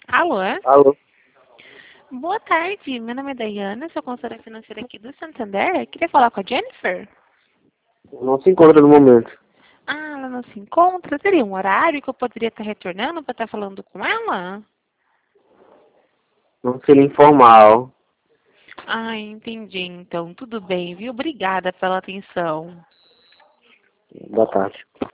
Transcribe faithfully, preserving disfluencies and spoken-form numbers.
Alô? Alô? Boa tarde, meu nome é Dayana, sou consultora financeira aqui do Santander. Queria falar com a Jennifer? Não se encontra no momento. Ah, ela não se encontra? Teria um horário que eu poderia estar retornando para estar falando com ela? Não seria informal. Ah, entendi. Então, tudo bem, viu? Obrigada pela atenção. Boa tarde.